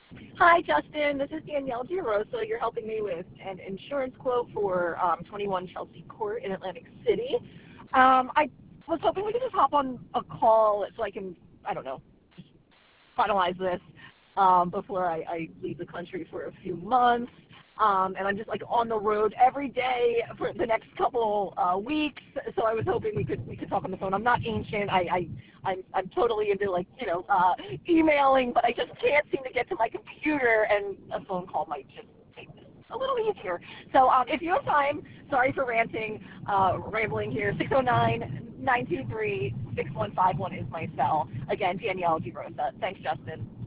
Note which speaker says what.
Speaker 1: Hi, Justin. This is Danielle DiRosa. You're helping me with an insurance quote for 21 Chelsea Court in Atlantic City. I was hoping we could just hop on a call so I can, I don't know, finalize this before I leave the country for a few months. And I'm just like on the road every day for the next couple weeks. So I was hoping we could talk on the phone. I'm not ancient. I'm totally into like emailing, but I just can't seem to get to my computer, and a phone call might just make this a little easier. So if you have time, sorry for rambling here. 609-923-6151 is my cell. Again, Danielle DeRosa. Thanks, Justin.